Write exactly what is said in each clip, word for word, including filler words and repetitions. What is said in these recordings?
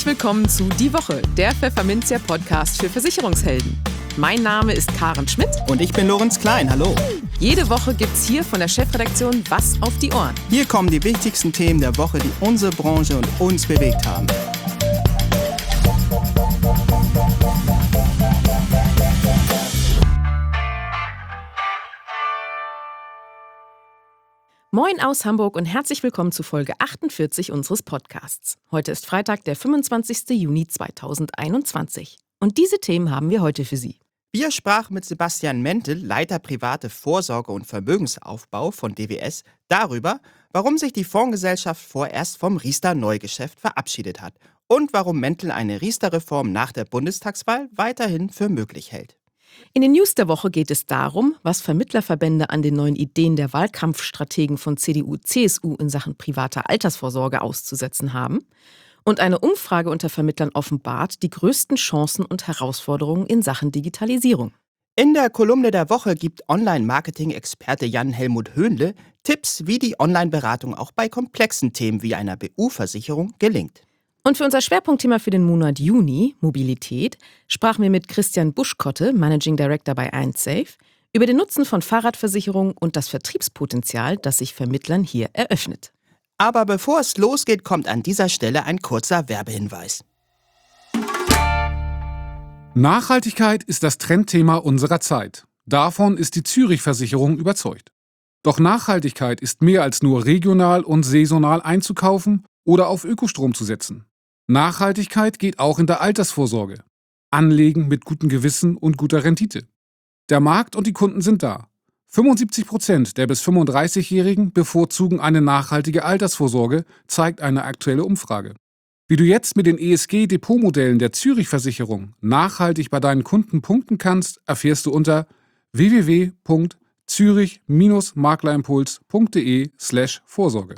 willkommen zu Die Woche, der Pfefferminzia-Podcast für Versicherungshelden. Mein Name ist Karen Schmidt. Und ich bin Lorenz Klein, hallo. Jede Woche gibt's hier von der Chefredaktion was auf die Ohren. Hier kommen die wichtigsten Themen der Woche, die unsere Branche und uns bewegt haben. Moin aus Hamburg und herzlich willkommen zu Folge achtundvierzig unseres Podcasts. Heute ist Freitag, der fünfundzwanzigster Juni zweitausendeinundzwanzig. Und diese Themen haben wir heute für Sie. Wir sprachen mit Sebastian Mentel, Leiter private Vorsorge und Vermögensaufbau von D W S, darüber, warum sich die Fondsgesellschaft vorerst vom Riester-Neugeschäft verabschiedet hat und warum Mentel eine Riester-Reform nach der Bundestagswahl weiterhin für möglich hält. In den News der Woche geht es darum, was Vermittlerverbände an den neuen Ideen der Wahlkampfstrategen von C D U, C S U in Sachen privater Altersvorsorge auszusetzen haben. Und eine Umfrage unter Vermittlern offenbart die größten Chancen und Herausforderungen in Sachen Digitalisierung. In der Kolumne der Woche gibt Online-Marketing-Experte Jan-Helmut Höhnle Tipps, wie die Online-Beratung auch bei komplexen Themen wie einer B U-Versicherung gelingt. Und für unser Schwerpunktthema für den Monat Juni, Mobilität, sprachen wir mit Christian Buschkotte, Managing Director bei eins-Safe, über den Nutzen von Fahrradversicherungen und das Vertriebspotenzial, das sich Vermittlern hier eröffnet. Aber bevor es losgeht, kommt an dieser Stelle ein kurzer Werbehinweis. Nachhaltigkeit ist das Trendthema unserer Zeit. Davon ist die Zürich-Versicherung überzeugt. Doch Nachhaltigkeit ist mehr als nur regional und saisonal einzukaufen oder auf Ökostrom zu setzen. Nachhaltigkeit geht auch in der Altersvorsorge. Anlegen mit gutem Gewissen und guter Rendite. Der Markt und die Kunden sind da. fünfundsiebzig Prozent der bis fünfunddreißigjährigen bevorzugen eine nachhaltige Altersvorsorge, zeigt eine aktuelle Umfrage. Wie du jetzt mit den E S G-Depotmodellen der Zürich-Versicherung nachhaltig bei deinen Kunden punkten kannst, erfährst du unter w w w punkt zürich Bindestrich maklerimpuls punkt de slash Vorsorge.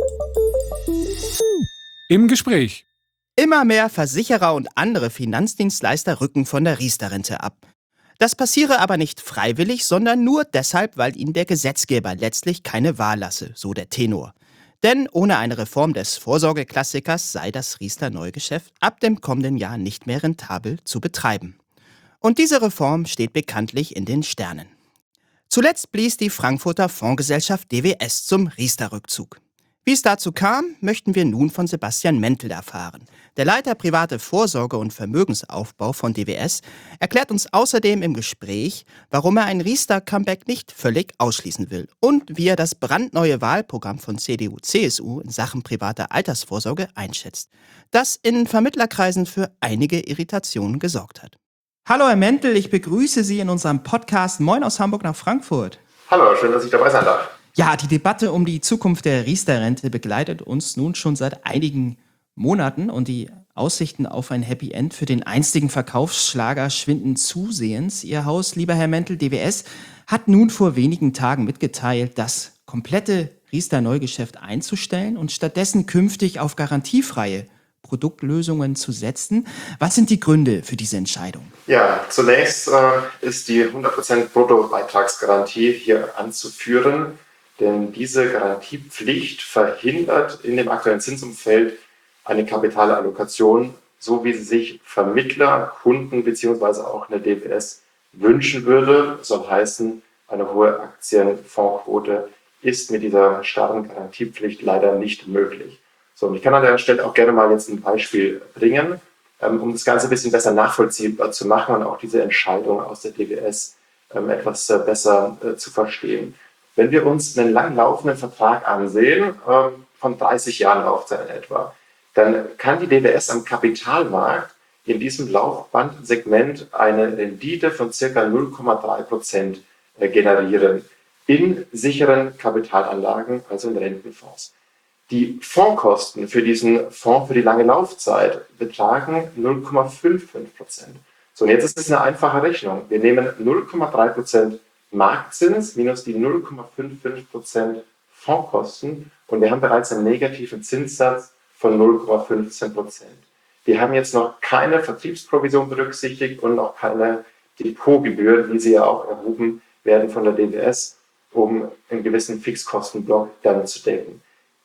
Im Gespräch. Immer mehr Versicherer und andere Finanzdienstleister rücken von der Riester-Rente ab. Das passiere aber nicht freiwillig, sondern nur deshalb, weil ihnen der Gesetzgeber letztlich keine Wahl lasse, so der Tenor. Denn ohne eine Reform des Vorsorgeklassikers sei das Riester-Neugeschäft ab dem kommenden Jahr nicht mehr rentabel zu betreiben. Und diese Reform steht bekanntlich in den Sternen. Zuletzt blies die Frankfurter Fondsgesellschaft D W S zum Riester-Rückzug. Wie es dazu kam, möchten wir nun von Sebastian Mentel erfahren. Der Leiter private Vorsorge und Vermögensaufbau von D W S erklärt uns außerdem im Gespräch, warum er ein Riester-Comeback nicht völlig ausschließen will und wie er das brandneue Wahlprogramm von C D U, C S U in Sachen privater Altersvorsorge einschätzt, das in Vermittlerkreisen für einige Irritationen gesorgt hat. Hallo Herr Mentel, ich begrüße Sie in unserem Podcast Moin aus Hamburg nach Frankfurt. Hallo, schön, dass ich dabei sein darf. Ja, die Debatte um die Zukunft der Riester-Rente begleitet uns nun schon seit einigen Monaten und die Aussichten auf ein Happy End für den einstigen Verkaufsschlager schwinden zusehends. Ihr Haus, lieber Herr Mentel, D W S, hat nun vor wenigen Tagen mitgeteilt, das komplette Riester-Neugeschäft einzustellen und stattdessen künftig auf garantiefreie Produktlösungen zu setzen. Was sind die Gründe für diese Entscheidung? Ja, zunächst äh, ist die hundert Prozent Bruttobeitragsgarantie hier anzuführen, denn diese Garantiepflicht verhindert in dem aktuellen Zinsumfeld eine Kapitalallokation, so wie sie sich Vermittler, Kunden bzw. auch eine D W S wünschen würde. Das soll heißen, eine hohe Aktienfondsquote ist mit dieser starren Garantiepflicht leider nicht möglich. So, und ich kann an der Stelle auch gerne mal jetzt ein Beispiel bringen, ähm, um das Ganze ein bisschen besser nachvollziehbar zu machen und auch diese Entscheidung aus der D W S ähm, etwas äh, besser äh, zu verstehen. Wenn wir uns einen langlaufenden Vertrag ansehen, ähm, von dreißig Jahren Laufzeit etwa, dann kann die D W S am Kapitalmarkt in diesem Laufbandsegment eine Rendite von ca. null Komma drei Prozent äh, generieren in sicheren Kapitalanlagen, also in Rentenfonds. Die Fondskosten für diesen Fonds für die lange Laufzeit betragen null Komma fünfundfünfzig Prozent. So, und jetzt ist es eine einfache Rechnung. Wir nehmen null Komma drei Prozent Marktzins minus die null Komma fünfundfünfzig Prozent Fondskosten und wir haben bereits einen negativen Zinssatz von null Komma fünfzehn Prozent. Wir haben jetzt noch keine Vertriebsprovision berücksichtigt und noch keine Depotgebühren, wie sie ja auch erhoben werden von der D W S, um einen gewissen Fixkostenblock dann zu decken.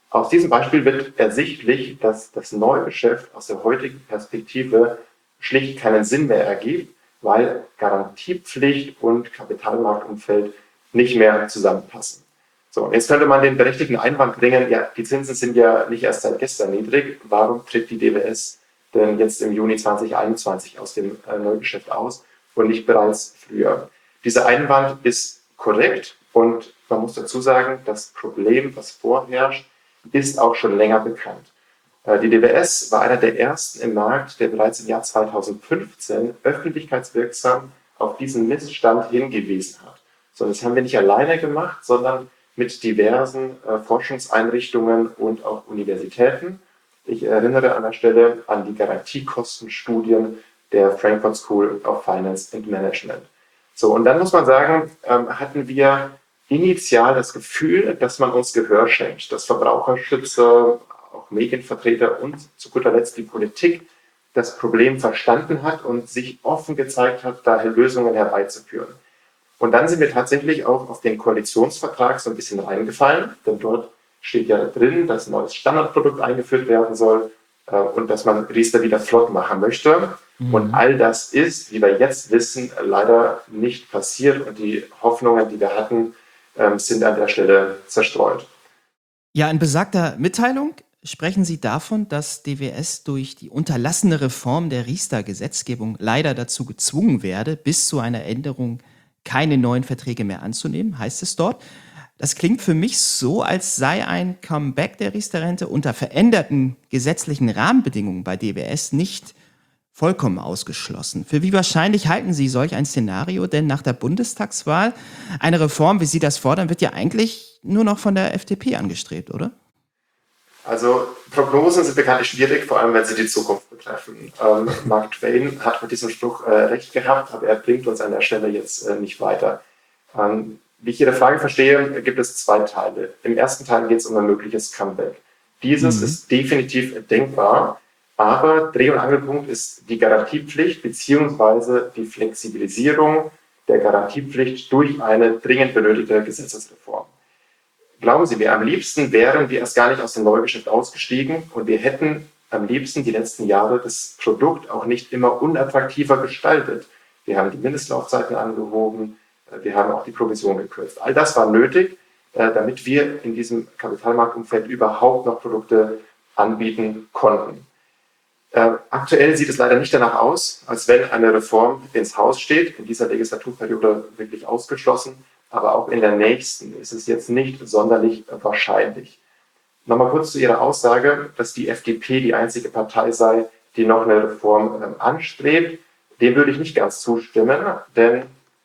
Aus diesem Beispiel wird ersichtlich, dass das Neugeschäft aus der heutigen Perspektive schlicht keinen Sinn mehr ergibt, weil Garantiepflicht und Kapitalmarktumfeld nicht mehr zusammenpassen. So, jetzt könnte man den berechtigten Einwand bringen, ja, die Zinsen sind ja nicht erst seit gestern niedrig, warum tritt die D W S denn jetzt im Juni zwanzig einundzwanzig aus dem äh, Neugeschäft aus und nicht bereits früher? Dieser Einwand ist korrekt und man muss dazu sagen, das Problem, was vorherrscht, ist auch schon länger bekannt. Äh, die D W S war einer der ersten im Markt, der bereits im Jahr zweitausendfünfzehn öffentlichkeitswirksam auf diesen Missstand hingewiesen hat. So, das haben wir nicht alleine gemacht, sondern mit diversen äh, Forschungseinrichtungen und auch Universitäten. Ich erinnere an der Stelle an die Garantiekostenstudien der Frankfurt School of Finance and Management. So, und dann muss man sagen, ähm, hatten wir initial das Gefühl, dass man uns Gehör schenkt, dass Verbraucherschützer, auch Medienvertreter und zu guter Letzt die Politik das Problem verstanden hat und sich offen gezeigt hat, daher Lösungen herbeizuführen. Und dann sind wir tatsächlich auch auf den Koalitionsvertrag so ein bisschen reingefallen, denn dort steht ja drin, dass ein neues Standardprodukt eingeführt werden soll äh, und dass man Riester wieder flott machen möchte. Mhm. Und all das ist, wie wir jetzt wissen, leider nicht passiert und die Hoffnungen, die wir hatten, äh, sind an der Stelle zerstreut. Ja, in besagter Mitteilung sprechen Sie davon, dass D W S durch die unterlassene Reform der Riester-Gesetzgebung leider dazu gezwungen werde, bis zu einer Änderung keine neuen Verträge mehr anzunehmen, heißt es dort. Das klingt für mich so, als sei ein Comeback der Riester-Rente unter veränderten gesetzlichen Rahmenbedingungen bei D W S nicht vollkommen ausgeschlossen. Für wie wahrscheinlich halten Sie solch ein Szenario? Denn nach der Bundestagswahl eine Reform, wie Sie das fordern, wird ja eigentlich nur noch von der F D P angestrebt, oder? Also Prognosen sind bekanntlich schwierig, vor allem wenn sie die Zukunft betreffen. Ähm, Mark Twain hat mit diesem Spruch äh, recht gehabt, aber er bringt uns an der Stelle jetzt äh, nicht weiter. Ähm, wie ich Ihre Frage verstehe, gibt es zwei Teile. Im ersten Teil geht es um ein mögliches Comeback. Dieses mhm. ist definitiv denkbar, aber Dreh- und Angelpunkt ist die Garantiepflicht bzw. die Flexibilisierung der Garantiepflicht durch eine dringend benötigte Gesetzesreform. Glauben Sie mir, am liebsten wären wir erst gar nicht aus dem Neugeschäft ausgestiegen und wir hätten am liebsten die letzten Jahre das Produkt auch nicht immer unattraktiver gestaltet. Wir haben die Mindestlaufzeiten angehoben, wir haben auch die Provision gekürzt. All das war nötig, damit wir in diesem Kapitalmarktumfeld überhaupt noch Produkte anbieten konnten. Aktuell sieht es leider nicht danach aus, als wenn eine Reform ins Haus steht, in dieser Legislaturperiode wirklich ausgeschlossen. Aber auch in der nächsten ist es jetzt nicht sonderlich wahrscheinlich. Nochmal kurz zu Ihrer Aussage, dass die F D P die einzige Partei sei, die noch eine Reform ähm, anstrebt. Dem würde ich nicht ganz zustimmen, denn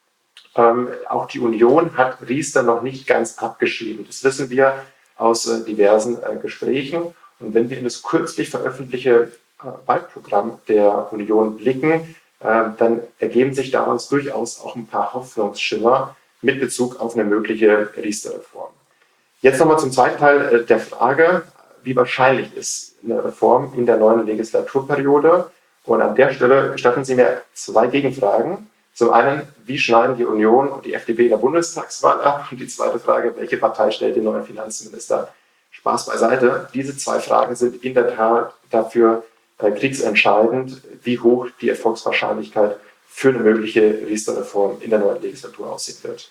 ähm, auch die Union hat Riester noch nicht ganz abgeschrieben. Das wissen wir aus äh, diversen äh, Gesprächen. Und wenn wir in das kürzlich veröffentlichte äh, Wahlprogramm der Union blicken, äh, dann ergeben sich daraus durchaus auch ein paar Hoffnungsschimmer mit Bezug auf eine mögliche Riester-Reform. Jetzt nochmal zum zweiten Teil der Frage, wie wahrscheinlich ist eine Reform in der neuen Legislaturperiode? Und an der Stelle gestatten Sie mir zwei Gegenfragen. Zum einen, wie schneiden die Union und die F D P in der Bundestagswahl ab? Und die zweite Frage, welche Partei stellt den neuen Finanzminister? Spaß beiseite. Diese zwei Fragen sind in der Tat dafür äh, kriegsentscheidend, wie hoch die Erfolgswahrscheinlichkeit für eine mögliche Riester-Reform in der neuen Legislatur aussehen wird.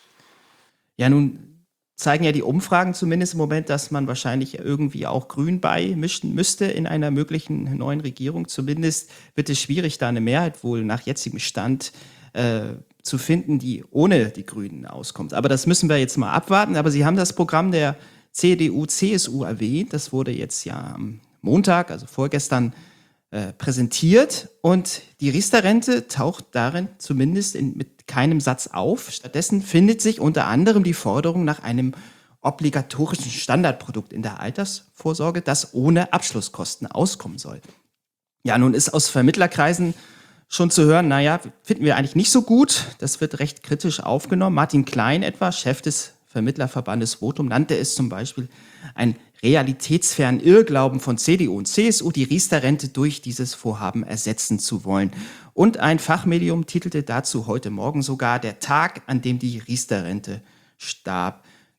Ja, nun zeigen ja die Umfragen zumindest im Moment, dass man wahrscheinlich irgendwie auch Grün beimischen müsste in einer möglichen neuen Regierung. Zumindest wird es schwierig, da eine Mehrheit wohl nach jetzigem Stand äh, zu finden, die ohne die Grünen auskommt. Aber das müssen wir jetzt mal abwarten. Aber Sie haben das Programm der C D U C S U erwähnt. Das wurde jetzt ja am Montag, also vorgestern, Äh, präsentiert und die Riester-Rente taucht darin zumindest in, mit keinem Satz auf. Stattdessen findet sich unter anderem die Forderung nach einem obligatorischen Standardprodukt in der Altersvorsorge, das ohne Abschlusskosten auskommen soll. Ja, nun ist aus Vermittlerkreisen schon zu hören, naja, finden wir eigentlich nicht so gut. Das wird recht kritisch aufgenommen. Martin Klein etwa, Chef des Vermittlerverbandes Votum, nannte es zum Beispiel ein realitätsfernen Irrglauben von C D U und C S U, die Riester-Rente durch dieses Vorhaben ersetzen zu wollen. Und ein Fachmedium titelte dazu heute Morgen sogar der Tag, an dem die Riester-Rente starb.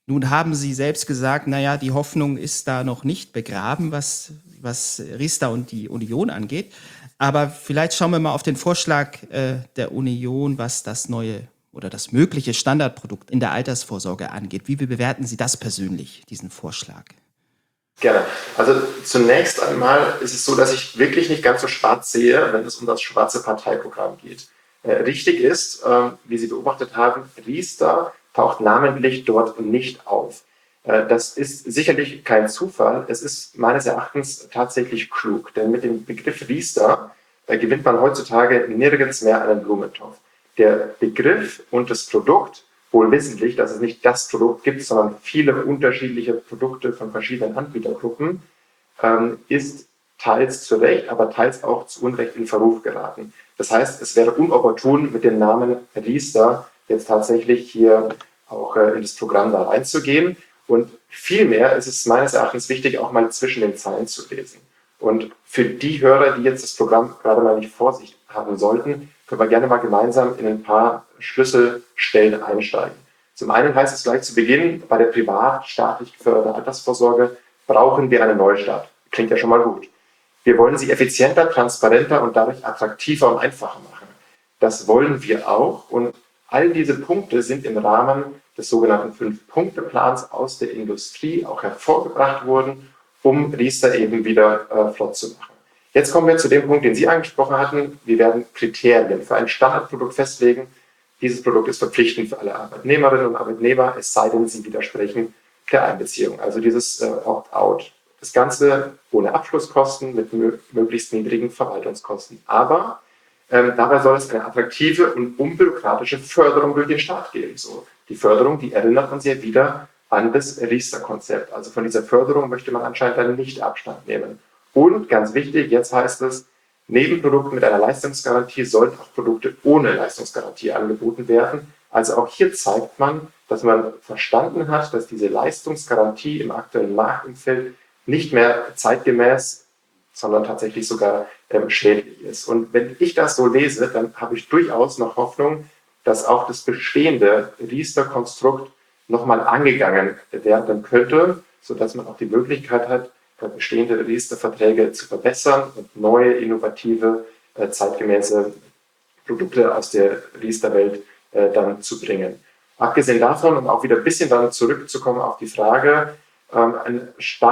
Nun haben Sie selbst gesagt, naja, die Hoffnung ist da noch nicht begraben, was, was Riester und die Union angeht. Aber vielleicht schauen wir mal auf den Vorschlag äh, der Union, was das neue oder das mögliche Standardprodukt in der Altersvorsorge angeht. Wie bewerten Sie das persönlich, diesen Vorschlag? Gerne. Also zunächst einmal ist es so, dass ich wirklich nicht ganz so schwarz sehe, wenn es um das schwarze Parteiprogramm geht. Äh, richtig ist, äh, wie Sie beobachtet haben, Riester taucht namentlich dort nicht auf. Äh, das ist sicherlich kein Zufall. Es ist meines Erachtens tatsächlich klug, denn mit dem Begriff Riester äh, gewinnt man heutzutage nirgends mehr einen Blumentopf. Der Begriff und das Produkt, wohl wissentlich, dass es nicht das Produkt gibt, sondern viele unterschiedliche Produkte von verschiedenen Anbietergruppen, ähm, ist teils zu Recht, aber teils auch zu Unrecht in Verruf geraten. Das heißt, es wäre unopportun, mit dem Namen Riester jetzt tatsächlich hier auch äh, in das Programm da reinzugehen. Und vielmehr ist es meines Erachtens wichtig, auch mal zwischen den Zeilen zu lesen. Und für die Hörer, die jetzt das Programm gerade mal nicht vor sich haben sollten, können wir gerne mal gemeinsam in ein paar Schlüsselstellen einsteigen. Zum einen heißt es gleich zu Beginn, bei der privat staatlich geförderten Altersvorsorge brauchen wir einen Neustart. Klingt ja schon mal gut. Wir wollen sie effizienter, transparenter und dadurch attraktiver und einfacher machen. Das wollen wir auch und all diese Punkte sind im Rahmen des sogenannten Fünf-Punkte-Plans aus der Industrie auch hervorgebracht worden, um Riester eben wieder äh, flott zu machen. Jetzt kommen wir zu dem Punkt, den Sie angesprochen hatten. Wir werden Kriterien für ein Standardprodukt festlegen. Dieses Produkt ist verpflichtend für alle Arbeitnehmerinnen und Arbeitnehmer, es sei denn, sie widersprechen der Einbeziehung, also dieses äh, Opt-out. Das Ganze ohne Abschlusskosten, mit mö- möglichst niedrigen Verwaltungskosten. Aber ähm, dabei soll es eine attraktive und unbürokratische Förderung durch den Staat geben. So, die Förderung, die erinnert uns ja wieder an das Riester-Konzept. Also von dieser Förderung möchte man anscheinend dann nicht Abstand nehmen. Und ganz wichtig, jetzt heißt es, neben Produkten mit einer Leistungsgarantie sollten auch Produkte ohne Leistungsgarantie angeboten werden. Also auch hier zeigt man, dass man verstanden hat, dass diese Leistungsgarantie im aktuellen Marktumfeld nicht mehr zeitgemäß, sondern tatsächlich sogar ähm, schädlich ist. Und wenn ich das so lese, dann habe ich durchaus noch Hoffnung, dass auch das bestehende Riester-Konstrukt nochmal angegangen werden könnte, sodass man auch die Möglichkeit hat, bestehende Riester-Verträge zu verbessern und neue, innovative, äh, zeitgemäße Produkte aus der Riester-Welt äh, dann zu bringen. Abgesehen davon, um auch wieder ein bisschen dann zurückzukommen auf die Frage, ähm, ein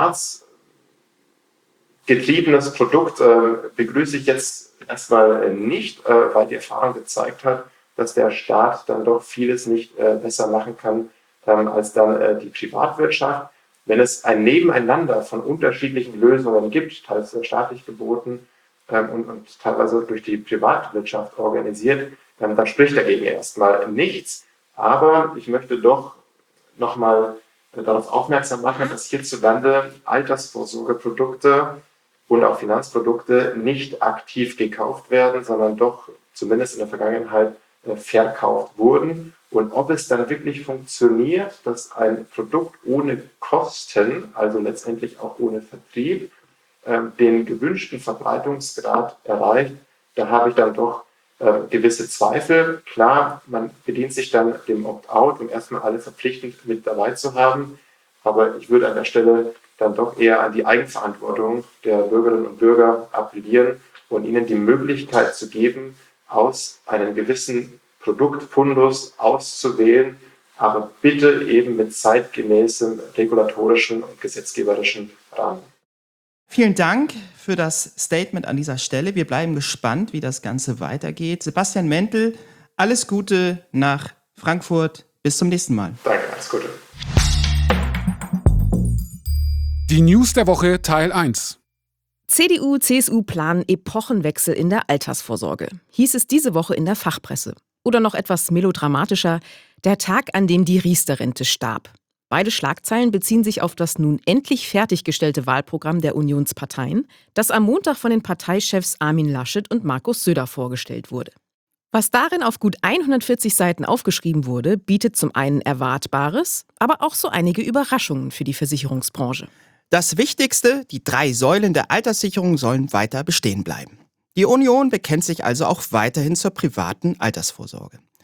staatsgetriebenes Produkt äh, begrüße ich jetzt erstmal nicht, äh, weil die Erfahrung gezeigt hat, dass der Staat dann doch vieles nicht äh, besser machen kann ähm, als dann äh, die Privatwirtschaft. Wenn es ein Nebeneinander von unterschiedlichen Lösungen gibt, teils staatlich geboten ähm, und, und teilweise durch die Privatwirtschaft organisiert, ähm, dann spricht dagegen erstmal nichts. Aber ich möchte doch nochmal äh, darauf aufmerksam machen, dass hierzulande Altersvorsorgeprodukte und auch Finanzprodukte nicht aktiv gekauft werden, sondern doch zumindest in der Vergangenheit äh, verkauft wurden. Und ob es dann wirklich funktioniert, dass ein Produkt ohne Kosten, also letztendlich auch ohne Vertrieb, ähm, den gewünschten Verbreitungsgrad erreicht, da habe ich dann doch äh, gewisse Zweifel. Klar, man bedient sich dann dem Opt-out, um erstmal alle verpflichtend mit dabei zu haben. Aber ich würde an der Stelle dann doch eher an die Eigenverantwortung der Bürgerinnen und Bürger appellieren und ihnen die Möglichkeit zu geben, aus einem gewissen Produktfundus auszuwählen, aber bitte eben mit zeitgemäßem regulatorischen und gesetzgeberischen Rahmen. Vielen Dank für das Statement an dieser Stelle. Wir bleiben gespannt, wie das Ganze weitergeht. Sebastian Mentel, alles Gute nach Frankfurt. Bis zum nächsten Mal. Danke, alles Gute. Die News der Woche Teil eins. C D U, C S U planen Epochenwechsel in der Altersvorsorge, hieß es diese Woche in der Fachpresse. Oder noch etwas melodramatischer, der Tag, an dem die Riester-Rente starb. Beide Schlagzeilen beziehen sich auf das nun endlich fertiggestellte Wahlprogramm der Unionsparteien, das am Montag von den Parteichefs Armin Laschet und Markus Söder vorgestellt wurde. Was darin auf gut hundertvierzig Seiten aufgeschrieben wurde, bietet zum einen Erwartbares, aber auch so einige Überraschungen für die Versicherungsbranche. Das Wichtigste, die drei Säulen der Alterssicherung sollen weiter bestehen bleiben. Die Union bekennt sich also auch weiterhin zur privaten Altersvorsorge.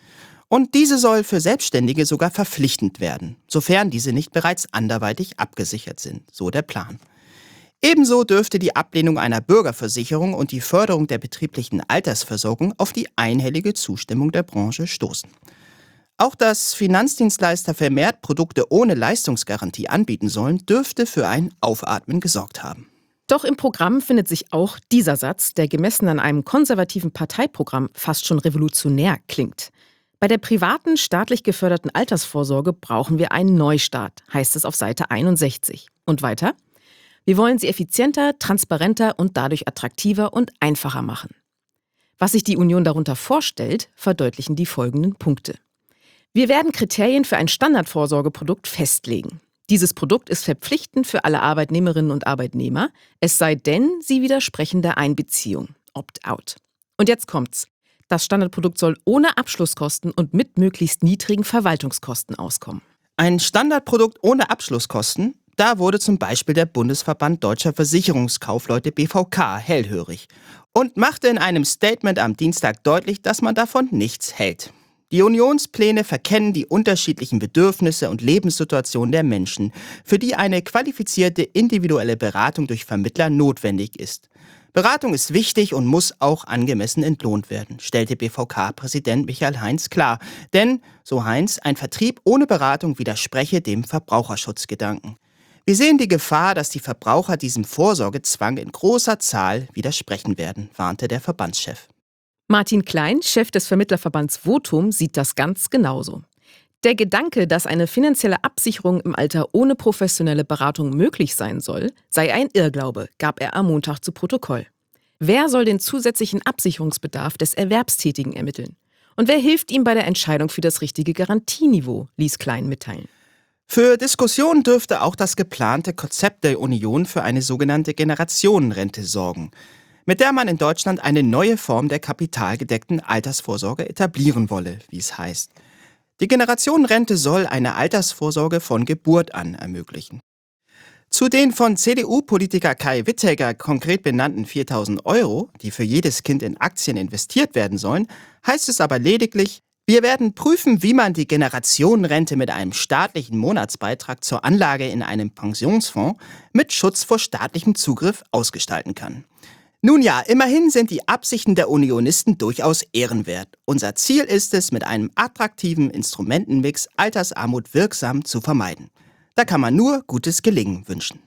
Und diese soll für Selbstständige sogar verpflichtend werden, sofern diese nicht bereits anderweitig abgesichert sind, so der Plan. Ebenso dürfte die Ablehnung einer Bürgerversicherung und die Förderung der betrieblichen Altersversorgung auf die einhellige Zustimmung der Branche stoßen. Auch dass Finanzdienstleister vermehrt Produkte ohne Leistungsgarantie anbieten sollen, dürfte für ein Aufatmen gesorgt haben. Doch im Programm findet sich auch dieser Satz, der gemessen an einem konservativen Parteiprogramm fast schon revolutionär klingt. Bei der privaten, staatlich geförderten Altersvorsorge brauchen wir einen Neustart, heißt es auf Seite einundsechzig. Und weiter? Wir wollen sie effizienter, transparenter und dadurch attraktiver und einfacher machen. Was sich die Union darunter vorstellt, verdeutlichen die folgenden Punkte. Wir werden Kriterien für ein Standardvorsorgeprodukt festlegen. Dieses Produkt ist verpflichtend für alle Arbeitnehmerinnen und Arbeitnehmer, es sei denn, sie widersprechen der Einbeziehung, Opt-out. Und jetzt kommt's. Das Standardprodukt soll ohne Abschlusskosten und mit möglichst niedrigen Verwaltungskosten auskommen. Ein Standardprodukt ohne Abschlusskosten? Da wurde zum Beispiel der Bundesverband Deutscher Versicherungskaufleute B V K hellhörig und machte in einem Statement am Dienstag deutlich, dass man davon nichts hält. Die Unionspläne verkennen die unterschiedlichen Bedürfnisse und Lebenssituationen der Menschen, für die eine qualifizierte individuelle Beratung durch Vermittler notwendig ist. Beratung ist wichtig und muss auch angemessen entlohnt werden, stellte B V K-Präsident Michael Heinz klar. Denn, so Heinz, ein Vertrieb ohne Beratung widerspreche dem Verbraucherschutzgedanken. Wir sehen die Gefahr, dass die Verbraucher diesem Vorsorgezwang in großer Zahl widersprechen werden, warnte der Verbandschef. Martin Klein, Chef des Vermittlerverbands Votum, sieht das ganz genauso. Der Gedanke, dass eine finanzielle Absicherung im Alter ohne professionelle Beratung möglich sein soll, sei ein Irrglaube, gab er am Montag zu Protokoll. Wer soll den zusätzlichen Absicherungsbedarf des Erwerbstätigen ermitteln? Und wer hilft ihm bei der Entscheidung für das richtige Garantieniveau, ließ Klein mitteilen. Für Diskussionen dürfte auch das geplante Konzept der Union für eine sogenannte Generationenrente sorgen, mit der man in Deutschland eine neue Form der kapitalgedeckten Altersvorsorge etablieren wolle, wie es heißt. Die Generationenrente soll eine Altersvorsorge von Geburt an ermöglichen. Zu den von C D U-Politiker Kai Witteger konkret benannten viertausend Euro, die für jedes Kind in Aktien investiert werden sollen, heißt es aber lediglich, wir werden prüfen, wie man die Generationenrente mit einem staatlichen Monatsbeitrag zur Anlage in einem Pensionsfonds mit Schutz vor staatlichem Zugriff ausgestalten kann. Nun ja, immerhin sind die Absichten der Unionisten durchaus ehrenwert. Unser Ziel ist es, mit einem attraktiven Instrumentenmix Altersarmut wirksam zu vermeiden. Da kann man nur gutes Gelingen wünschen.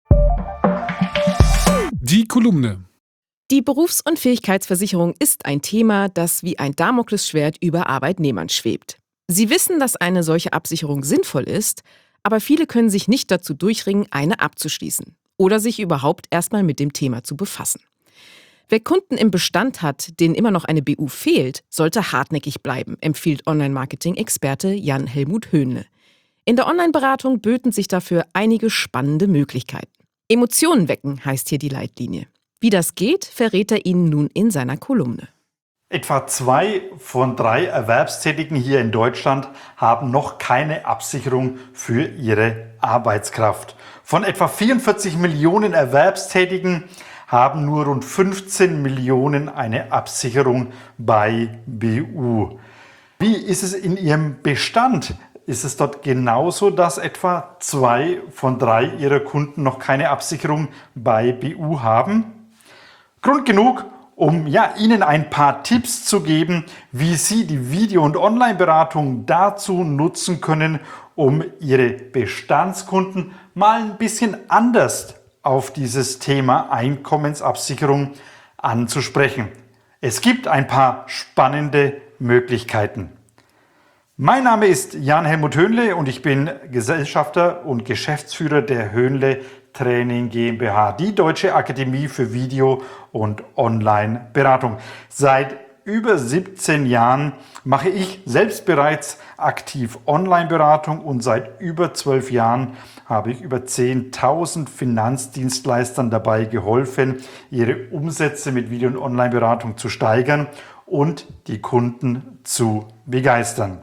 Die Kolumne. Die Berufsunfähigkeitsversicherung ist ein Thema, das wie ein Damoklesschwert über Arbeitnehmern schwebt. Sie wissen, dass eine solche Absicherung sinnvoll ist, aber viele können sich nicht dazu durchringen, eine abzuschließen oder sich überhaupt erstmal mit dem Thema zu befassen. Wer Kunden im Bestand hat, denen immer noch eine B U fehlt, sollte hartnäckig bleiben, empfiehlt Online-Marketing-Experte Jan-Helmut Höhnle. In der Online-Beratung böten sich dafür einige spannende Möglichkeiten. Emotionen wecken heißt hier die Leitlinie. Wie das geht, verrät er Ihnen nun in seiner Kolumne. Etwa zwei von drei Erwerbstätigen hier in Deutschland haben noch keine Absicherung für ihre Arbeitskraft. Von etwa vierundvierzig Millionen Erwerbstätigen haben nur rund fünfzehn Millionen eine Absicherung bei B U. Wie ist es in Ihrem Bestand? Ist es dort genauso, dass etwa zwei von drei Ihrer Kunden noch keine Absicherung bei B U haben? Grund genug, um ja, Ihnen ein paar Tipps zu geben, wie Sie die Video- und Online-Beratung dazu nutzen können, um Ihre Bestandskunden mal ein bisschen anders auf dieses Thema Einkommensabsicherung anzusprechen. Es gibt ein paar spannende Möglichkeiten. Mein Name ist Jan-Helmut Höhnle und ich bin Gesellschafter und Geschäftsführer der Höhnle Training GmbH, die Deutsche Akademie für Video- und Online-Beratung. Seit über siebzehn Jahren mache ich selbst bereits aktiv Online-Beratung und seit über zwölf Jahren habe ich über zehntausend Finanzdienstleistern dabei geholfen, ihre Umsätze mit Video- und Online-Beratung zu steigern und die Kunden zu begeistern.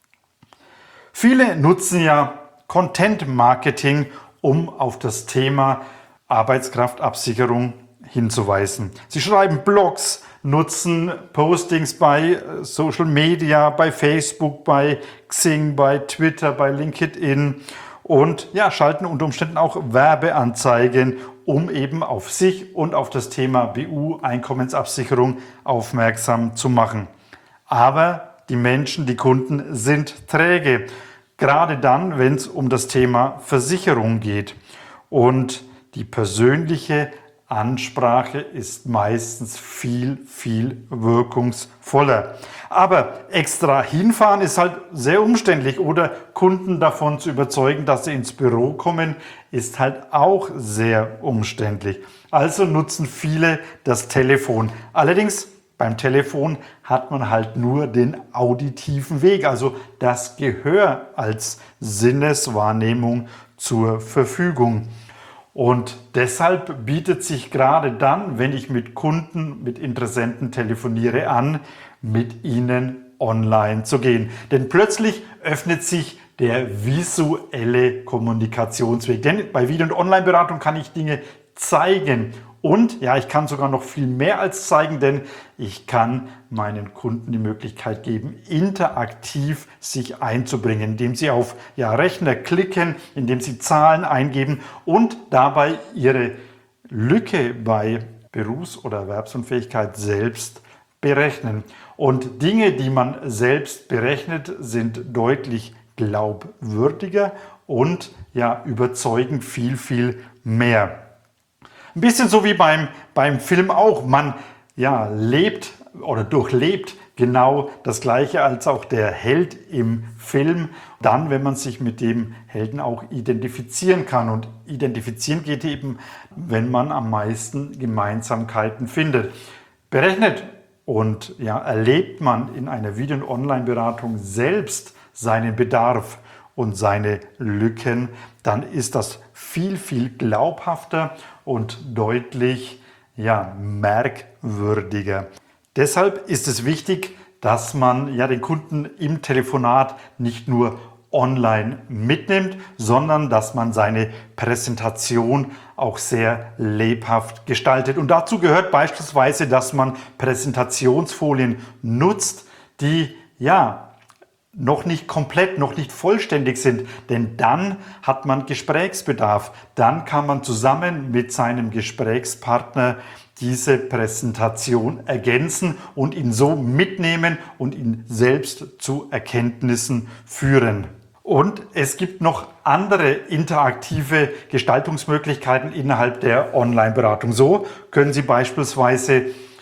Viele nutzen ja Content Marketing, um auf das Thema Arbeitskraftabsicherung hinzuweisen. Sie schreiben Blogs, nutzen Postings bei Social Media, bei Facebook, bei Xing, bei Twitter, bei LinkedIn und ja, schalten unter Umständen auch Werbeanzeigen, um eben auf sich und auf das Thema B U, Einkommensabsicherung aufmerksam zu machen. Aber die Menschen, die Kunden sind träge, gerade dann, wenn es um das Thema Versicherung geht. Und die persönliche Ansprache ist meistens viel, viel wirkungsvoller. Aber extra hinfahren ist halt sehr umständlich oder Kunden davon zu überzeugen, dass sie ins Büro kommen, ist halt auch sehr umständlich. Also nutzen viele das Telefon. Allerdings beim Telefon hat man halt nur den auditiven Weg, also das Gehör als Sinneswahrnehmung zur Verfügung. Und deshalb bietet sich gerade dann, wenn ich mit Kunden, mit Interessenten telefoniere, an, mit ihnen online zu gehen. Denn plötzlich öffnet sich der visuelle Kommunikationsweg. Denn bei Video- und Online-Beratung kann ich Dinge zeigen. Und ja, ich kann sogar noch viel mehr als zeigen, denn ich kann meinen Kunden die Möglichkeit geben, interaktiv sich einzubringen, indem sie auf ja, Rechner klicken, indem sie Zahlen eingeben und dabei ihre Lücke bei Berufs- oder Erwerbsunfähigkeit selbst berechnen. Und Dinge, die man selbst berechnet, sind deutlich glaubwürdiger und ja, überzeugen viel, viel mehr. Ein bisschen so wie beim, beim Film auch. Man ja, lebt oder durchlebt genau das Gleiche als auch der Held im Film. Dann, wenn man sich mit dem Helden auch identifizieren kann. Und identifizieren geht eben, wenn man am meisten Gemeinsamkeiten findet. Berechnet und ja, erlebt man in einer Video- und Online-Beratung selbst seinen Bedarf und seine Lücken, dann ist das viel, viel glaubhafter und deutlich ja, merkwürdiger. Deshalb ist es wichtig, dass man ja, den Kunden im Telefonat nicht nur online mitnimmt, sondern dass man seine Präsentation auch sehr lebhaft gestaltet. Und dazu gehört beispielsweise, dass man Präsentationsfolien nutzt, die ja noch nicht komplett, noch nicht vollständig sind, denn dann hat man Gesprächsbedarf. Dann kann man zusammen mit seinem Gesprächspartner diese Präsentation ergänzen und ihn so mitnehmen und ihn selbst zu Erkenntnissen führen. Und es gibt noch andere interaktive Gestaltungsmöglichkeiten innerhalb der Online-Beratung. So können Sie beispielsweise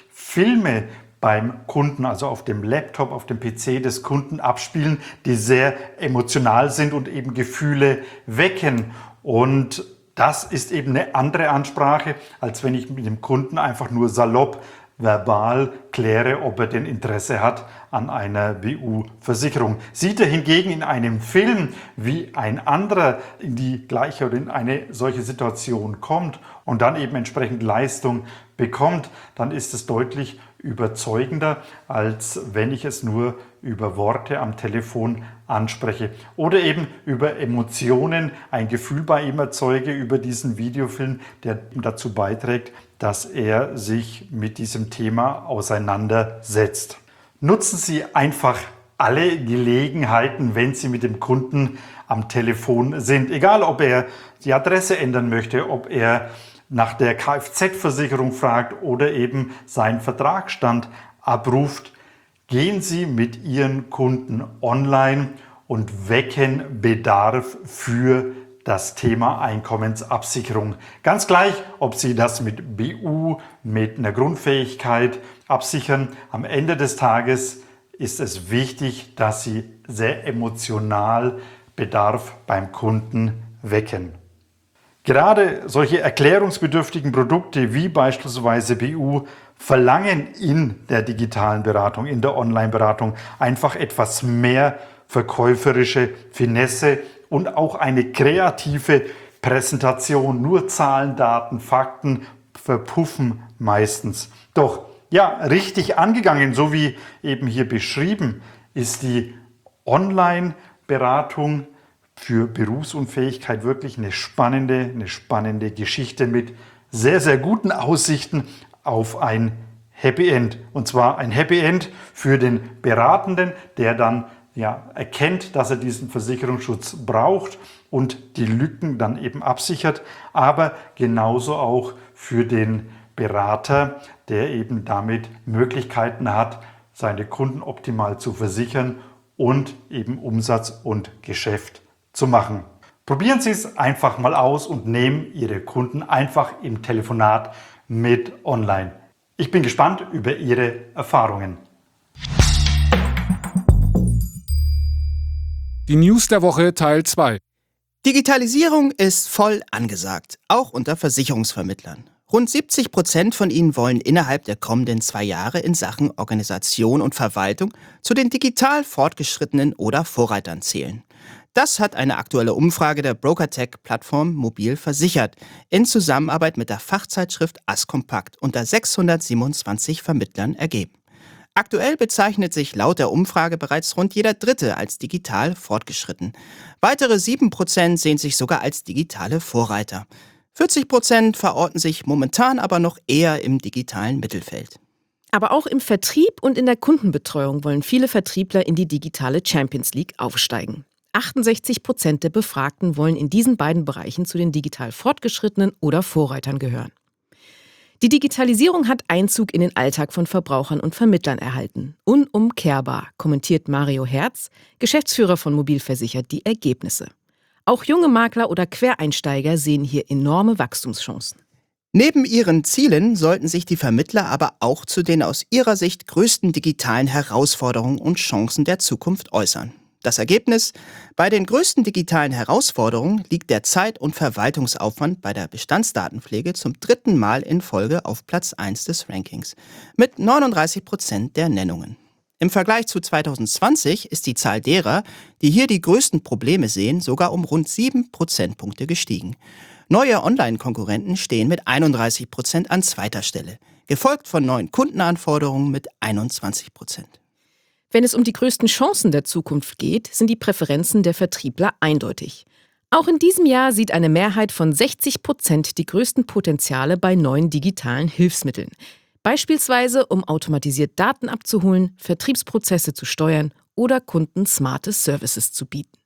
Filme beim Kunden, also auf dem Laptop, auf dem P C des Kunden abspielen, die sehr emotional sind und eben Gefühle wecken. Und das ist eben eine andere Ansprache, als wenn ich mit dem Kunden einfach nur salopp verbal kläre, ob er denn Interesse hat an einer B U-Versicherung. Sieht er hingegen in einem Film, wie ein anderer in die gleiche oder in eine solche Situation kommt und dann eben entsprechend Leistung bekommt, dann ist es deutlich überzeugender, als wenn ich es nur über Worte am Telefon anspreche oder eben über Emotionen ein Gefühl bei ihm erzeuge über diesen Videofilm, der dazu beiträgt, dass er sich mit diesem Thema auseinandersetzt. Nutzen Sie einfach alle Gelegenheiten, wenn Sie mit dem Kunden am Telefon sind. Egal, ob er die Adresse ändern möchte, ob er nach der Kfz-Versicherung fragt oder eben seinen Vertragsstand abruft. Gehen Sie mit Ihren Kunden online und wecken Bedarf für das Thema Einkommensabsicherung. Ganz gleich, ob Sie das mit B U, mit einer Grundfähigkeit absichern. Am Ende des Tages ist es wichtig, dass Sie sehr emotional Bedarf beim Kunden wecken. Gerade solche erklärungsbedürftigen Produkte wie beispielsweise B U verlangen in der digitalen Beratung, in der Online-Beratung einfach etwas mehr verkäuferische Finesse und auch eine kreative Präsentation. Nur Zahlen, Daten, Fakten verpuffen meistens. Doch ja, richtig angegangen, so wie eben hier beschrieben, ist die Online-Beratung für Berufsunfähigkeit wirklich eine spannende, eine spannende Geschichte mit sehr, sehr guten Aussichten auf ein Happy End. Und zwar ein Happy End für den Beratenden, der dann ja, erkennt, dass er diesen Versicherungsschutz braucht und die Lücken dann eben absichert, aber genauso auch für den Berater, der eben damit Möglichkeiten hat, seine Kunden optimal zu versichern und eben Umsatz und Geschäft zu machen. Probieren Sie es einfach mal aus und nehmen Ihre Kunden einfach im Telefonat mit online. Ich bin gespannt über Ihre Erfahrungen. Die News der Woche Teil zwei. Digitalisierung ist voll angesagt, auch unter Versicherungsvermittlern. Rund siebzig Prozent von ihnen wollen innerhalb der kommenden zwei Jahre in Sachen Organisation und Verwaltung zu den digital Fortgeschrittenen oder Vorreitern zählen. Das hat eine aktuelle Umfrage der Brokertech-Plattform Mobil versichert, in Zusammenarbeit mit der Fachzeitschrift Askompakt unter sechshundertsiebenundzwanzig Vermittlern ergeben. Aktuell bezeichnet sich laut der Umfrage bereits rund jeder Dritte als digital fortgeschritten. Weitere sieben Prozent sehen sich sogar als digitale Vorreiter. vierzig Prozent verorten sich momentan aber noch eher im digitalen Mittelfeld. Aber auch im Vertrieb und in der Kundenbetreuung wollen viele Vertriebler in die digitale Champions League aufsteigen. achtundsechzig Prozent der Befragten wollen in diesen beiden Bereichen zu den digital Fortgeschrittenen oder Vorreitern gehören. Die Digitalisierung hat Einzug in den Alltag von Verbrauchern und Vermittlern erhalten. Unumkehrbar, kommentiert Mario Herz, Geschäftsführer von Mobil versichert, die Ergebnisse. Auch junge Makler oder Quereinsteiger sehen hier enorme Wachstumschancen. Neben ihren Zielen sollten sich die Vermittler aber auch zu den aus ihrer Sicht größten digitalen Herausforderungen und Chancen der Zukunft äußern. Das Ergebnis: Bei den größten digitalen Herausforderungen liegt der Zeit- und Verwaltungsaufwand bei der Bestandsdatenpflege zum dritten Mal in Folge auf Platz eins des Rankings mit neununddreißig Prozent der Nennungen. Im Vergleich zu zweitausendzwanzig ist die Zahl derer, die hier die größten Probleme sehen, sogar um rund sieben Prozentpunkte gestiegen. Neue Online-Konkurrenten stehen mit einunddreißig Prozent an zweiter Stelle, gefolgt von neuen Kundenanforderungen mit einundzwanzig Prozent. Wenn es um die größten Chancen der Zukunft geht, sind die Präferenzen der Vertriebler eindeutig. Auch in diesem Jahr sieht eine Mehrheit von sechzig Prozent die größten Potenziale bei neuen digitalen Hilfsmitteln. Beispielsweise, um automatisiert Daten abzuholen, Vertriebsprozesse zu steuern oder Kunden smarte Services zu bieten.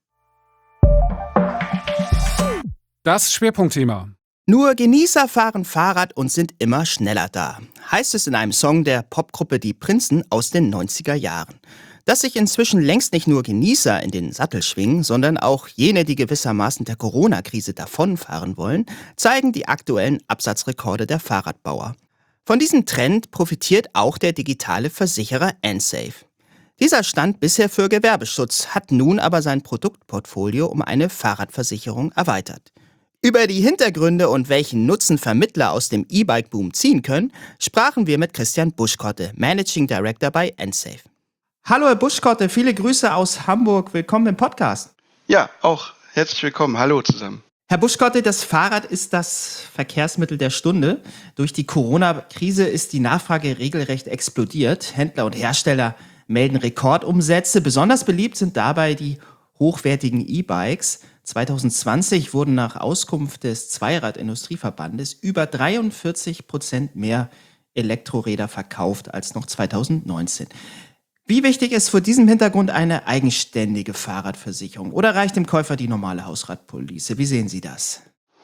Das Schwerpunktthema. Nur Genießer fahren Fahrrad und sind immer schneller da, heißt es in einem Song der Popgruppe Die Prinzen aus den neunziger Jahren. Dass sich inzwischen längst nicht nur Genießer in den Sattel schwingen, sondern auch jene, die gewissermaßen der Corona-Krise davonfahren wollen, zeigen die aktuellen Absatzrekorde der Fahrradbauer. Von diesem Trend profitiert auch der digitale Versicherer Ensafe. Dieser stand bisher für Gewerbeschutz, hat nun aber sein Produktportfolio um eine Fahrradversicherung erweitert. Über die Hintergründe und welchen Nutzen Vermittler aus dem E-Bike-Boom ziehen können, sprachen wir mit Christian Buschkotte, Managing Director bei Ensafe. Hallo Herr Buschkotte, viele Grüße aus Hamburg, willkommen im Podcast. Ja, auch herzlich willkommen, hallo zusammen. Herr Buschkotte, das Fahrrad ist das Verkehrsmittel der Stunde. Durch die Corona-Krise ist die Nachfrage regelrecht explodiert. Händler und Hersteller melden Rekordumsätze. Besonders beliebt sind dabei die hochwertigen E-Bikes. zweitausendzwanzig wurden nach Auskunft des Zweirad-Industrieverbandes über dreiundvierzig Prozent mehr Elektroräder verkauft als noch zweitausendneunzehn. Wie wichtig ist vor diesem Hintergrund eine eigenständige Fahrradversicherung? Oder reicht dem Käufer die normale Hausratpolice? Wie sehen Sie das?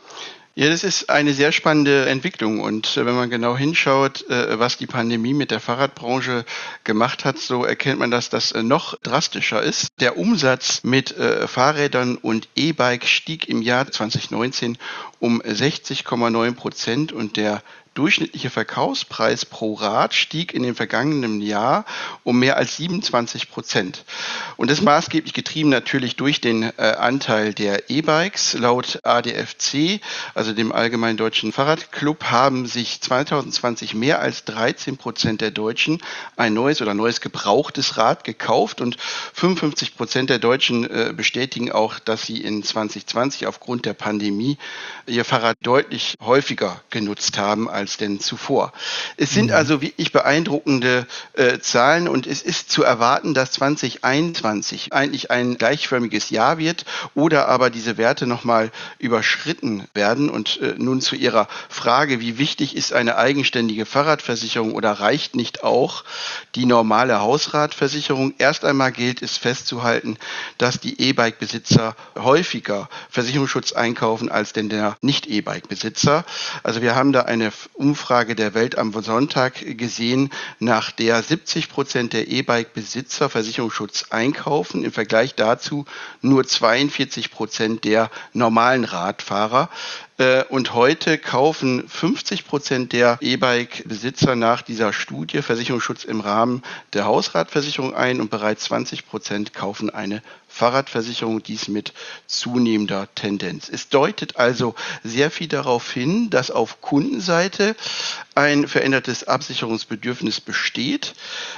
Ja, das ist eine sehr spannende Entwicklung und äh, wenn man genau hinschaut, äh, was die Pandemie mit der Fahrradbranche gemacht hat, so erkennt man, dass das äh, noch drastischer ist. Der Umsatz mit äh, Fahrrädern und E-Bike stieg im Jahr zweitausendneunzehn um sechzig Komma neun Prozent und der durchschnittliche Verkaufspreis pro Rad stieg in dem vergangenen Jahr um mehr als siebenundzwanzig Prozent. Und das maßgeblich getrieben natürlich durch den äh, Anteil der E-Bikes. Laut A D F C, also dem Allgemeinen Deutschen Fahrradclub, haben sich zweitausendzwanzig mehr als dreizehn Prozent der Deutschen ein neues oder neues gebrauchtes Rad gekauft und fünfundfünfzig Prozent der Deutschen äh, bestätigen auch, dass sie in zweitausendzwanzig aufgrund der Pandemie ihr Fahrrad deutlich häufiger genutzt haben als als denn zuvor. Es sind also wirklich beeindruckende äh, Zahlen und es ist zu erwarten, dass zwanzig einundzwanzig eigentlich ein gleichförmiges Jahr wird oder aber diese Werte nochmal überschritten werden. Und äh, nun zu Ihrer Frage, wie wichtig ist eine eigenständige Fahrradversicherung oder reicht nicht auch die normale Hausratversicherung? Erst einmal gilt es festzuhalten, dass die E-Bike-Besitzer häufiger Versicherungsschutz einkaufen als denn der Nicht-E-Bike-Besitzer. Also wir haben da eine Umfrage der Welt am Sonntag gesehen, nach der siebzig Prozent der E-Bike-Besitzer Versicherungsschutz einkaufen. Im Vergleich dazu nur zweiundvierzig Prozent der normalen Radfahrer. Und heute kaufen fünfzig Prozent der E-Bike-Besitzer nach dieser Studie Versicherungsschutz im Rahmen der Hausratversicherung ein und bereits zwanzig Prozent kaufen eine Fahrradversicherung, dies mit zunehmender Tendenz. Es deutet also sehr viel darauf hin, dass auf Kundenseite ein verändertes Absicherungsbedürfnis besteht.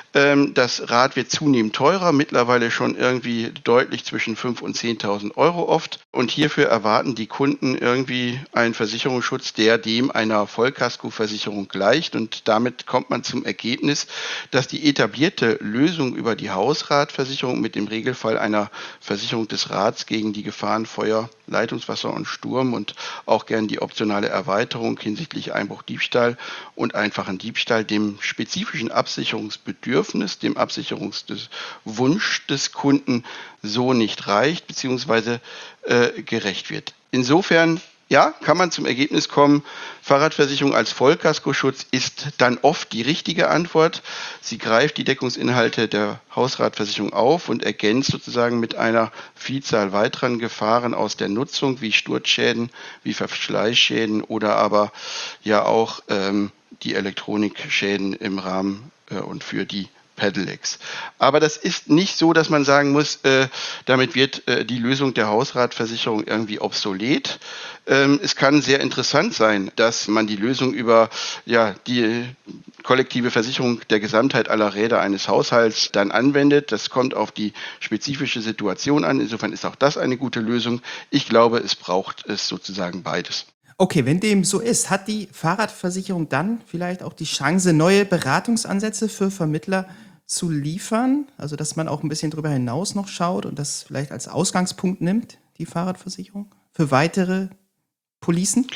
Das Rad wird zunehmend teurer, mittlerweile schon irgendwie deutlich zwischen fünftausend und zehntausend Euro oft. Und hierfür erwarten die Kunden irgendwie einen Versicherungsschutz, der dem einer Vollkaskoversicherung gleicht. Und damit kommt man zum Ergebnis, dass die etablierte Lösung über die Hausratversicherung mit dem Regelfall einer Versicherung des Rads gegen die Gefahren Feuer, Leitungswasser und Sturm und auch gern die optionale Erweiterung hinsichtlich Einbruch, Diebstahl und einfachen Diebstahl dem spezifischen Absicherungsbedürfnis, dem Absicherungswunsch des Kunden so nicht reicht bzw. äh, gerecht wird. Insofern ja, kann man zum Ergebnis kommen, Fahrradversicherung als Vollkaskoschutz ist dann oft die richtige Antwort. Sie greift die Deckungsinhalte der Hausratversicherung auf und ergänzt sozusagen mit einer Vielzahl weiteren Gefahren aus der Nutzung, wie Sturzschäden, wie Verschleißschäden oder aber ja auch ähm, die Elektronikschäden im Rahmen äh, und für die Pedelecs. Aber das ist nicht so, dass man sagen muss, äh, damit wird äh, die Lösung der Hausratversicherung irgendwie obsolet. Ähm, es kann sehr interessant sein, dass man die Lösung über ja, die kollektive Versicherung der Gesamtheit aller Räder eines Haushalts dann anwendet. Das kommt auf die spezifische Situation an. Insofern ist auch das eine gute Lösung. Ich glaube, es braucht es sozusagen beides. Okay, wenn dem so ist, hat die Fahrradversicherung dann vielleicht auch die Chance, neue Beratungsansätze für Vermittler zu liefern? Also, dass man auch ein bisschen drüber hinaus noch schaut und das vielleicht als Ausgangspunkt nimmt, die Fahrradversicherung, für weitere Policen?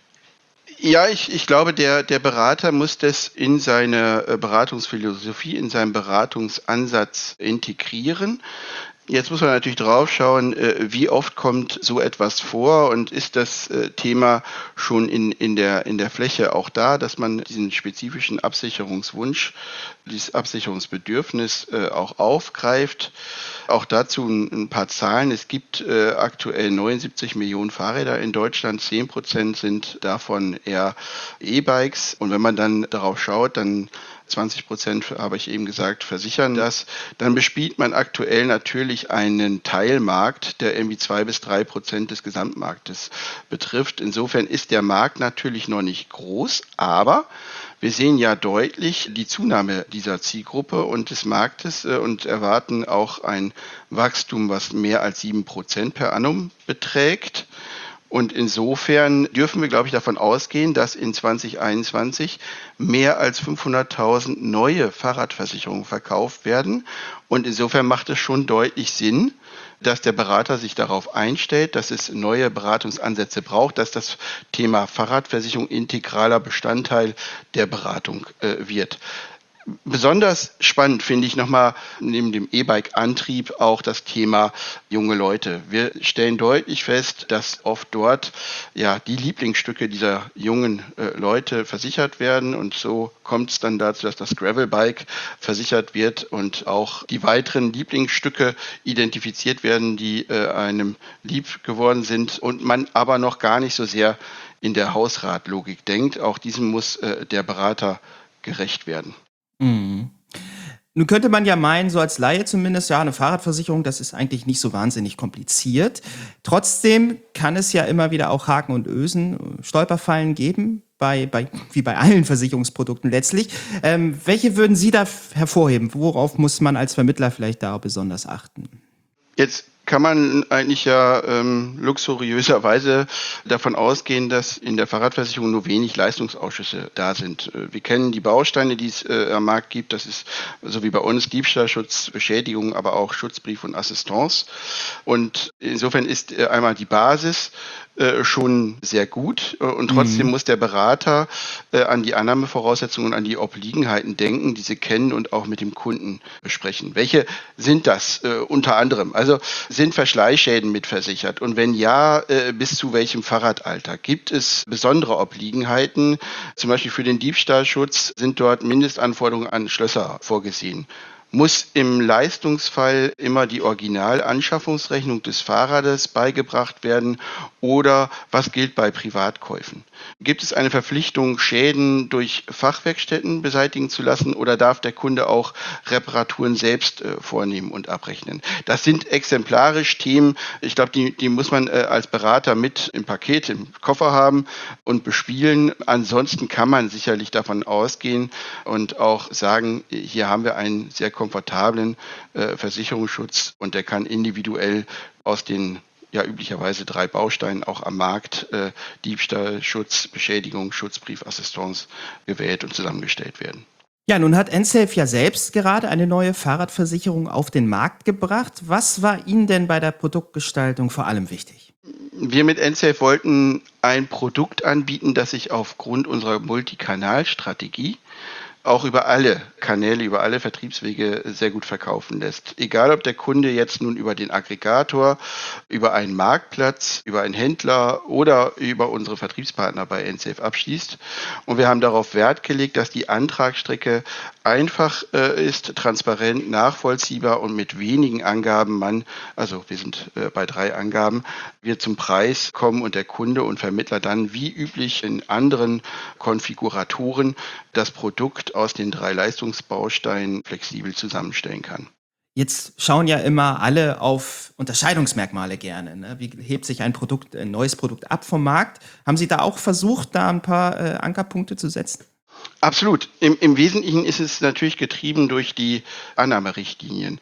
Ja, ich, ich glaube, der, der Berater muss das in seine äh, Beratungsphilosophie, in seinen Beratungsansatz integrieren. Jetzt muss man natürlich drauf schauen, äh, wie oft kommt so etwas vor und ist das äh, Thema schon in, in, der, in der Fläche auch da, dass man diesen spezifischen Absicherungswunsch, dieses Absicherungsbedürfnis äh, auch aufgreift. Auch dazu ein, ein paar Zahlen. Es gibt äh, aktuell neunundsiebzig Millionen Fahrräder in Deutschland, zehn Prozent sind davon eher E-Bikes. Und wenn man dann darauf schaut, dann zwanzig Prozent, habe ich eben gesagt, versichern das. Dann bespielt man aktuell natürlich einen Teilmarkt, der irgendwie zwei bis drei Prozent des Gesamtmarktes betrifft. Insofern ist der Markt natürlich noch nicht groß, aber wir sehen ja deutlich die Zunahme dieser Zielgruppe und des Marktes und erwarten auch ein Wachstum, was mehr als sieben Prozent per annum beträgt. Und insofern dürfen wir, glaube ich, davon ausgehen, dass in zwanzig einundzwanzig mehr als fünfhunderttausend neue Fahrradversicherungen verkauft werden. Und insofern macht es schon deutlich Sinn, dass der Berater sich darauf einstellt, dass es neue Beratungsansätze braucht, dass das Thema Fahrradversicherung integraler Bestandteil der Beratung äh, wird. Besonders spannend finde ich nochmal neben dem E-Bike-Antrieb auch das Thema junge Leute. Wir stellen deutlich fest, dass oft dort ja die Lieblingsstücke dieser jungen äh, Leute versichert werden und so kommt es dann dazu, dass das Gravelbike versichert wird und auch die weiteren Lieblingsstücke identifiziert werden, die äh, einem lieb geworden sind und man aber noch gar nicht so sehr in der Hausratlogik denkt. Auch diesem muss äh, der Berater gerecht werden. Mhm. Nun könnte man ja meinen, so als Laie zumindest, ja, eine Fahrradversicherung, das ist eigentlich nicht so wahnsinnig kompliziert. Trotzdem kann es ja immer wieder auch Haken und Ösen, Stolperfallen geben, bei, bei, wie bei allen Versicherungsprodukten letztlich. Ähm, welche würden Sie da hervorheben? Worauf muss man als Vermittler vielleicht da besonders achten? Jetzt kann man eigentlich ja ähm, luxuriöserweise davon ausgehen, dass in der Fahrradversicherung nur wenig Leistungsausschüsse da sind. Äh, wir kennen die Bausteine, die es äh, am Markt gibt. Das ist so wie bei uns Diebstahlschutz, Beschädigung, aber auch Schutzbrief und Assistance. Und insofern ist äh, einmal die Basis äh, schon sehr gut. Und trotzdem mhm. muss der Berater äh, an die Annahmevoraussetzungen und an die Obliegenheiten denken, diese kennen und auch mit dem Kunden besprechen. Welche sind das äh, unter anderem? Also sind Verschleißschäden mitversichert? Und wenn ja, äh, bis zu welchem Fahrradalter? Gibt es besondere Obliegenheiten? Zum Beispiel für den Diebstahlschutz sind dort Mindestanforderungen an Schlösser vorgesehen. Muss im Leistungsfall immer die Originalanschaffungsrechnung des Fahrrades beigebracht werden oder was gilt bei Privatkäufen? Gibt es eine Verpflichtung, Schäden durch Fachwerkstätten beseitigen zu lassen oder darf der Kunde auch Reparaturen selbst äh, vornehmen und abrechnen? Das sind exemplarisch Themen, ich glaube, die, die muss man äh, als Berater mit im Paket, im Koffer haben und bespielen. Ansonsten kann man sicherlich davon ausgehen und auch sagen, hier haben wir einen sehr komfortablen äh, Versicherungsschutz und der kann individuell aus den ja üblicherweise drei Bausteinen auch am Markt, äh, Diebstahl, Schutz, Beschädigung, Schutzbrief, Assistance gewählt und zusammengestellt werden. Ja, nun hat Ensafe ja selbst gerade eine neue Fahrradversicherung auf den Markt gebracht. Was war Ihnen denn bei der Produktgestaltung vor allem wichtig? Wir mit Ensafe wollten ein Produkt anbieten, das sich aufgrund unserer Multikanalstrategie auch über alle Kanäle, über alle Vertriebswege sehr gut verkaufen lässt. Egal, ob der Kunde jetzt nun über den Aggregator, über einen Marktplatz, über einen Händler oder über unsere Vertriebspartner bei Ensafe abschließt. Und wir haben darauf Wert gelegt, dass die Antragsstrecke einfach äh, ist, transparent, nachvollziehbar und mit wenigen Angaben man, also wir sind äh, bei drei Angaben, wir zum Preis kommen und der Kunde und Vermittler dann wie üblich in anderen Konfiguratoren das Produkt aus den drei Leistungsbausteinen flexibel zusammenstellen kann. Jetzt schauen ja immer alle auf Unterscheidungsmerkmale gerne. Ne? Wie hebt sich ein Produkt, ein neues Produkt ab vom Markt? Haben Sie da auch versucht, da ein paar äh, Ankerpunkte zu setzen? Absolut. Im, Im Wesentlichen ist es natürlich getrieben durch die Annahmerichtlinien.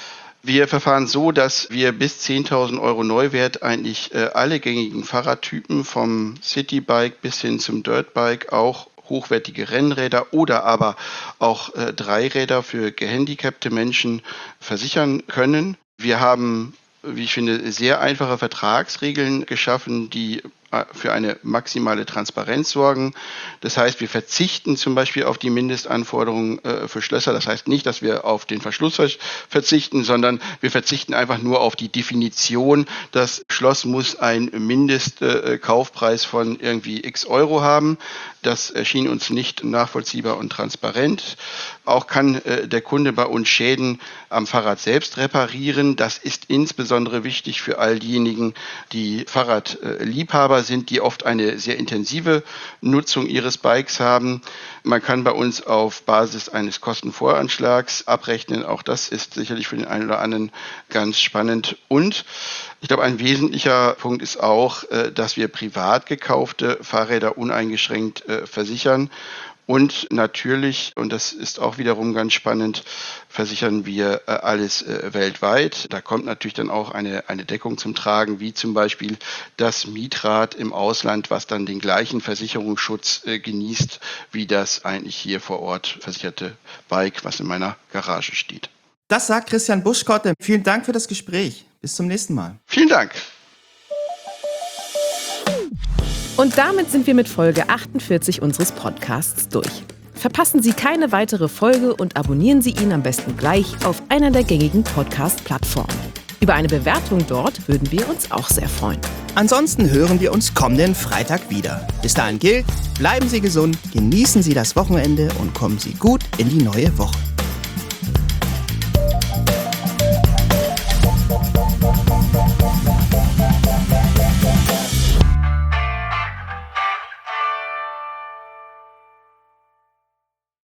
Wir verfahren so, dass wir bis zehntausend Euro Neuwert eigentlich äh, alle gängigen Fahrradtypen vom Citybike bis hin zum Dirtbike, auch hochwertige Rennräder oder aber auch äh, Dreiräder für gehandicapte Menschen versichern können. Wir haben, wie ich finde, sehr einfache Vertragsregeln geschaffen, die für eine maximale Transparenz sorgen. Das heißt, wir verzichten zum Beispiel auf die Mindestanforderungen äh, für Schlösser. Das heißt nicht, dass wir auf den Verschluss verzichten, sondern wir verzichten einfach nur auf die Definition, das Schloss muss einen Mindestkaufpreis äh, von irgendwie x Euro haben. Das erschien uns nicht nachvollziehbar und transparent. Auch kann äh, der Kunde bei uns Schäden am Fahrrad selbst reparieren. Das ist insbesondere wichtig für all diejenigen, die Fahrradliebhaber sind, die oft eine sehr intensive Nutzung ihres Bikes haben. Man kann bei uns auf Basis eines Kostenvoranschlags abrechnen. Auch das ist sicherlich für den einen oder anderen ganz spannend. Und ich glaube, ein wesentlicher Punkt ist auch, dass wir privat gekaufte Fahrräder uneingeschränkt versichern. Und natürlich, und das ist auch wiederum ganz spannend, versichern wir äh, alles äh, weltweit. Da kommt natürlich dann auch eine, eine Deckung zum Tragen, wie zum Beispiel das Mietrad im Ausland, was dann den gleichen Versicherungsschutz äh, genießt, wie das eigentlich hier vor Ort versicherte Bike, was in meiner Garage steht. Das sagt Christian Buschkotte. Vielen Dank für das Gespräch. Bis zum nächsten Mal. Vielen Dank. Und damit sind wir mit Folge achtundvierzig unseres Podcasts durch. Verpassen Sie keine weitere Folge und abonnieren Sie ihn am besten gleich auf einer der gängigen Podcast-Plattformen. Über eine Bewertung dort würden wir uns auch sehr freuen. Ansonsten hören wir uns kommenden Freitag wieder. Bis dahin gilt, bleiben Sie gesund, genießen Sie das Wochenende und kommen Sie gut in die neue Woche.